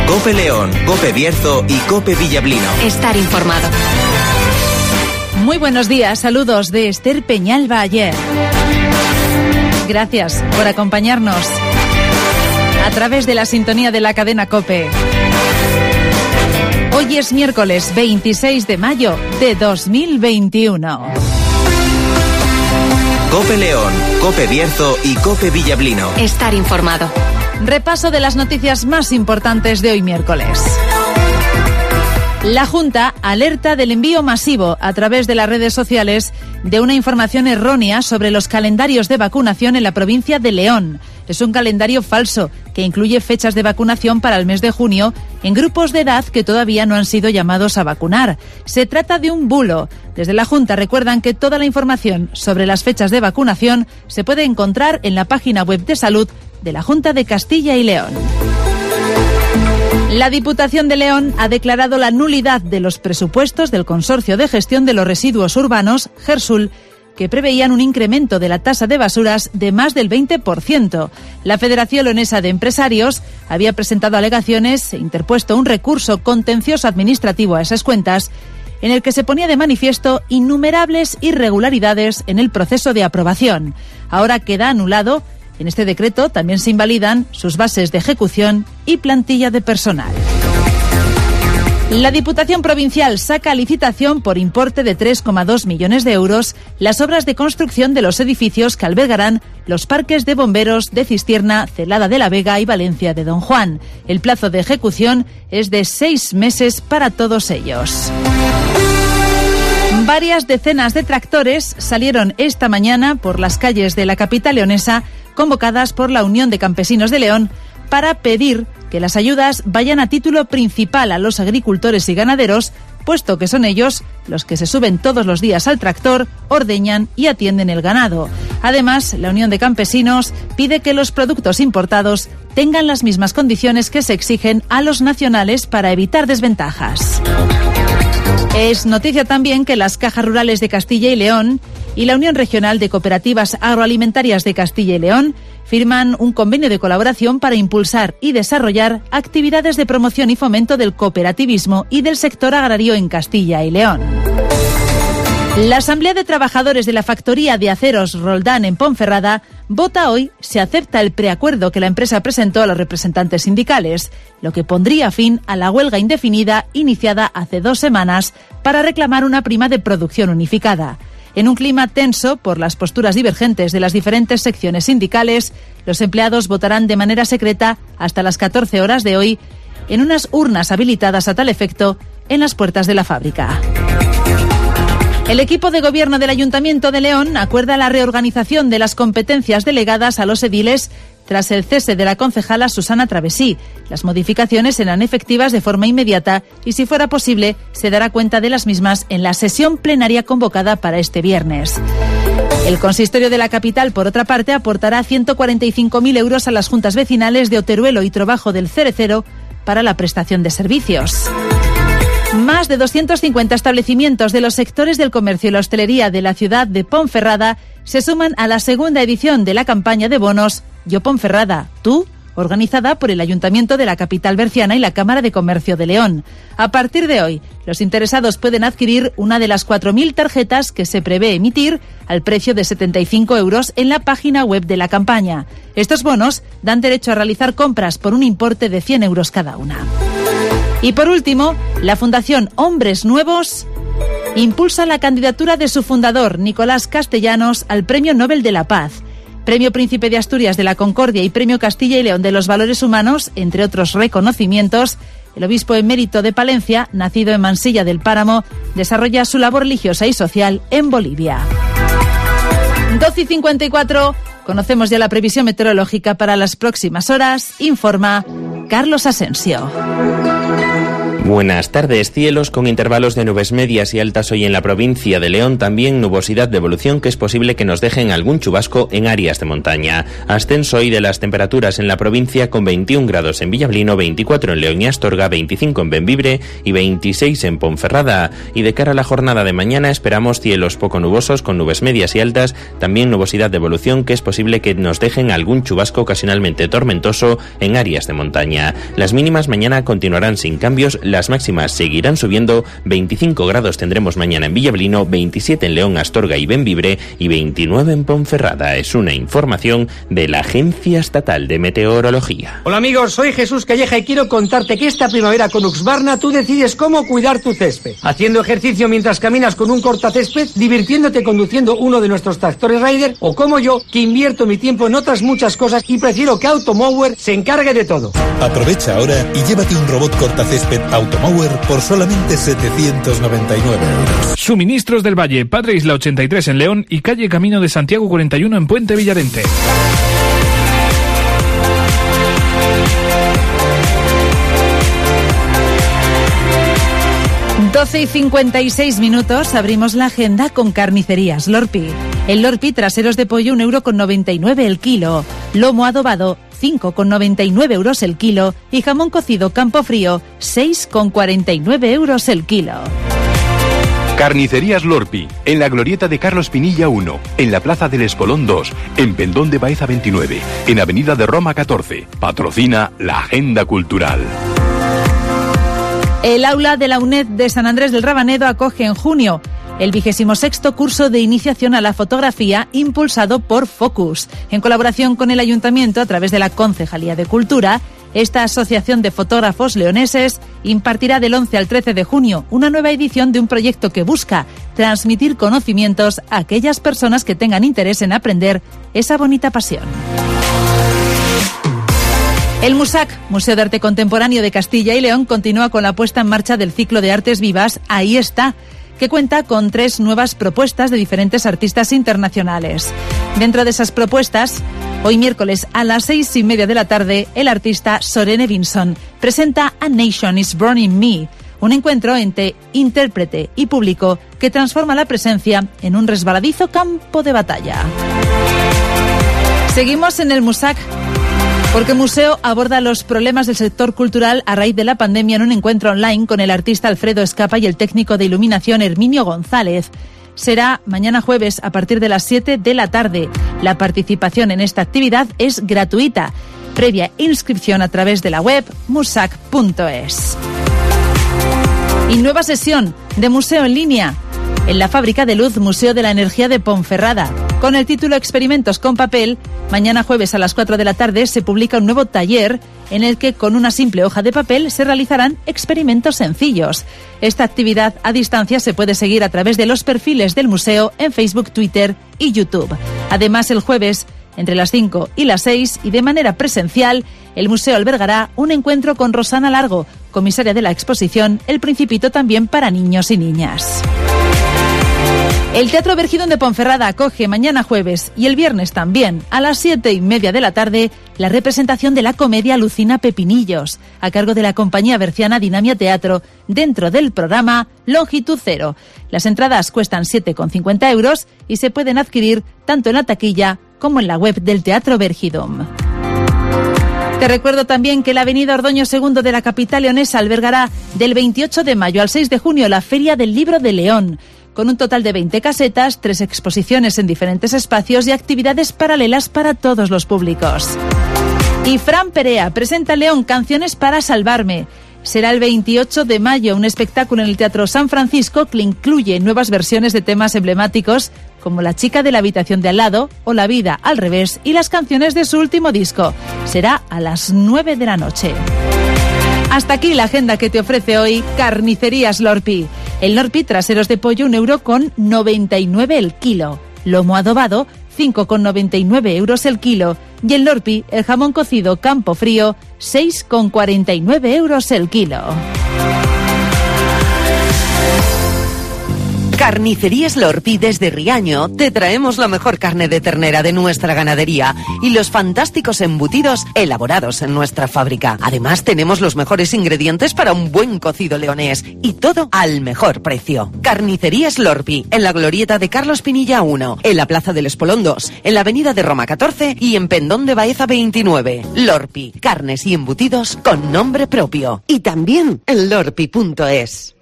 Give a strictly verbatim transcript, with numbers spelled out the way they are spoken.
COPE León, COPE Bierzo y COPE Villablino. Estar informado. Muy buenos días, saludos de Esther Peñalba ayer. Gracias por acompañarnos a través de la sintonía de la cadena COPE. Hoy es miércoles veintiséis de mayo de dos mil veintiuno. COPE León, COPE Bierzo y COPE Villablino. Estar informado. Repaso de las noticias más importantes de hoy miércoles. La Junta alerta del envío masivo a través de las redes sociales de una información errónea sobre los calendarios de vacunación en la provincia de León. Es un calendario falso que incluye fechas de vacunación para el mes de junio en grupos de edad que todavía no han sido llamados a vacunar. Se trata de un bulo. Desde la Junta recuerdan que toda la información sobre las fechas de vacunación se puede encontrar en la página web de salud de la Junta de Castilla y León. La Diputación de León ha declarado la nulidad de los presupuestos del Consorcio de Gestión de los Residuos Urbanos, GERSUL, que preveían un incremento de la tasa de basuras de más del veinte por ciento. La Federación Leonesa de Empresarios había presentado alegaciones e interpuesto un recurso contencioso administrativo a esas cuentas, en el que se ponía de manifiesto innumerables irregularidades en el proceso de aprobación. Ahora queda anulado. En este decreto también se invalidan sus bases de ejecución y plantilla de personal. La Diputación Provincial saca a licitación por importe de tres coma dos millones de euros las obras de construcción de los edificios que albergarán los parques de bomberos de Cistierna, Celada de la Vega y Valencia de Don Juan. El plazo de ejecución es de seis meses para todos ellos. Varias decenas de tractores salieron esta mañana por las calles de la capital leonesa, convocadas por la Unión de Campesinos de León, para pedir que las ayudas vayan a título principal a los agricultores y ganaderos, puesto que son ellos los que se suben todos los días al tractor, ordeñan y atienden el ganado. Además, la Unión de Campesinos pide que los productos importados tengan las mismas condiciones que se exigen a los nacionales para evitar desventajas. Es noticia también que las Cajas Rurales de Castilla y León y la Unión Regional de Cooperativas Agroalimentarias de Castilla y León firman un convenio de colaboración para impulsar y desarrollar actividades de promoción y fomento del cooperativismo y del sector agrario en Castilla y León. La Asamblea de Trabajadores de la Factoría de Aceros Roldán en Ponferrada vota hoy si acepta el preacuerdo que la empresa presentó a los representantes sindicales, lo que pondría fin a la huelga indefinida iniciada hace dos semanas para reclamar una prima de producción unificada. En un clima tenso por las posturas divergentes de las diferentes secciones sindicales, los empleados votarán de manera secreta hasta las catorce horas de hoy en unas urnas habilitadas a tal efecto en las puertas de la fábrica. El equipo de gobierno del Ayuntamiento de León acuerda la reorganización de las competencias delegadas a los ediles tras el cese de la concejala Susana Travesí. Las modificaciones serán efectivas de forma inmediata y, si fuera posible, se dará cuenta de las mismas en la sesión plenaria convocada para este viernes. El consistorio de la capital, por otra parte, aportará ciento cuarenta y cinco mil euros a las juntas vecinales de Oteruelo y Trobajo del Cerecero para la prestación de servicios. Más de doscientos cincuenta establecimientos de los sectores del comercio y la hostelería de la ciudad de Ponferrada se suman a la segunda edición de la campaña de bonos Yo Ponferrada, tú, organizada por el Ayuntamiento de la capital berciana y la Cámara de Comercio de León. A partir de hoy, los interesados pueden adquirir una de las cuatro mil tarjetas que se prevé emitir al precio de setenta y cinco euros en la página web de la campaña. Estos bonos dan derecho a realizar compras por un importe de cien euros cada una. Y por último, la Fundación Hombres Nuevos impulsa la candidatura de su fundador, Nicolás Castellanos, al Premio Nobel de la Paz. Premio Príncipe de Asturias de la Concordia y Premio Castilla y León de los Valores Humanos, entre otros reconocimientos. El obispo emérito de Palencia, nacido en Mansilla del Páramo, desarrolla su labor religiosa y social en Bolivia. doce y cincuenta y cuatro, conocemos ya la previsión meteorológica para las próximas horas. Informa Carlos Asensio. Buenas tardes. Cielos con intervalos de nubes medias y altas hoy en la provincia de León. También nubosidad de evolución que es posible que nos dejen algún chubasco en áreas de montaña. Ascenso hoy de las temperaturas en la provincia con veintiún grados en Villablino, veinticuatro en León y Astorga, veinticinco en Bembibre y veintiséis en Ponferrada. Y de cara a la jornada de mañana esperamos cielos poco nubosos con nubes medias y altas. También nubosidad de evolución que es posible que nos dejen algún chubasco ocasionalmente tormentoso en áreas de montaña. Las mínimas mañana continuarán sin cambios. Las máximas seguirán subiendo, veinticinco grados tendremos mañana en Villablino, veintisiete en León, Astorga y Bembibre y veintinueve en Ponferrada. Es una información de la Agencia Estatal de Meteorología. Hola amigos, soy Jesús Calleja y quiero contarte que esta primavera con Husqvarna tú decides cómo cuidar tu césped. Haciendo ejercicio mientras caminas con un cortacésped, divirtiéndote conduciendo uno de nuestros tractores Raider o como yo, que invierto mi tiempo en otras muchas cosas y prefiero que Automower se encargue de todo. Aprovecha ahora y llévate un robot cortacésped Automower por solamente setecientos noventa y nueve euros. Suministros del Valle, Padre Isla ochenta y tres en León y calle Camino de Santiago cuarenta y uno en Puente Villarente. doce y cincuenta y seis minutos, abrimos la agenda con Carnicerías Lorpi. El Lorpi, traseros de pollo, un euro con noventa y nueve el kilo. Lomo adobado, cinco con noventa y nueve euros el kilo. Y jamón cocido campo frío, seis con cuarenta y nueve euros el kilo. Carnicerías Lorpi, en la glorieta de Carlos Pinilla uno, en la Plaza del Espolón dos, en Pendón de Baeza veintinueve, en Avenida de Roma catorce. Patrocina la Agenda Cultural. El aula de la UNED de San Andrés del Rabanedo acoge en junio el vigésimo sexto curso de iniciación a la fotografía impulsado por Focus. En colaboración con el Ayuntamiento, a través de la Concejalía de Cultura, esta asociación de fotógrafos leoneses impartirá del once al trece de junio una nueva edición de un proyecto que busca transmitir conocimientos a aquellas personas que tengan interés en aprender esa bonita pasión. El MUSAC, Museo de Arte Contemporáneo de Castilla y León, continúa con la puesta en marcha del ciclo de artes vivas Ahí está, que cuenta con tres nuevas propuestas de diferentes artistas internacionales. Dentro de esas propuestas, hoy miércoles a las seis y media de la tarde, el artista Sorene Vinson presenta A Nation is Born in Me, un encuentro entre intérprete y público que transforma la presencia en un resbaladizo campo de batalla. Seguimos en el MUSAC, porque el museo aborda los problemas del sector cultural a raíz de la pandemia en un encuentro online con el artista Alfredo Escapa y el técnico de iluminación Herminio González. Será mañana jueves a partir de las siete de la tarde. La participación en esta actividad es gratuita, previa inscripción a través de la web musac punto es. Y nueva sesión de museo en línea en la Fábrica de Luz Museo de la Energía de Ponferrada. Con el título Experimentos con papel, mañana jueves a las cuatro de la tarde se publica un nuevo taller en el que con una simple hoja de papel se realizarán experimentos sencillos. Esta actividad a distancia se puede seguir a través de los perfiles del museo en Facebook, Twitter y YouTube. Además, el jueves, entre las cinco y las seis, y de manera presencial, el museo albergará un encuentro con Rosana Largo, comisaria de la exposición El Principito, también para niños y niñas. El Teatro Vergidón de Ponferrada acoge mañana jueves y el viernes también, a las siete y media de la tarde, la representación de la comedia Lucina Pepinillos, a cargo de la compañía berciana Dinamia Teatro, dentro del programa Longitud Cero. Las entradas cuestan siete con cincuenta euros y se pueden adquirir tanto en la taquilla como en la web del Teatro Vergidón. Te recuerdo también que la avenida Ordoño segundo de la capital leonesa albergará del veintiocho de mayo al seis de junio la Feria del Libro de León, con un total de veinte casetas, tres exposiciones en diferentes espacios y actividades paralelas para todos los públicos. Y Fran Perea presenta León Canciones para Salvarme. Será el veintiocho de mayo un espectáculo en el Teatro San Francisco que incluye nuevas versiones de temas emblemáticos como La chica de la habitación de al lado o La vida al revés y las canciones de su último disco. Será a las nueve de la noche. Hasta aquí la agenda que te ofrece hoy Carnicerías Lorpi. El Lorpi, traseros de pollo, un euro con noventa y nueve el kilo. Lomo adobado, cinco con noventa y nueve euros el kilo. Y el Lorpi, el jamón cocido campo frío, seis con cuarenta y nueve euros el kilo. Carnicerías Lorpi desde Riaño te traemos la mejor carne de ternera de nuestra ganadería y los fantásticos embutidos elaborados en nuestra fábrica. Además tenemos los mejores ingredientes para un buen cocido leonés y todo al mejor precio. Carnicerías Lorpi, en la glorieta de Carlos Pinilla uno, en la Plaza del Espolón dos, en la Avenida de Roma catorce y en Pendón de Baeza veintinueve. Lorpi, carnes y embutidos con nombre propio. Y también en lorpi punto es.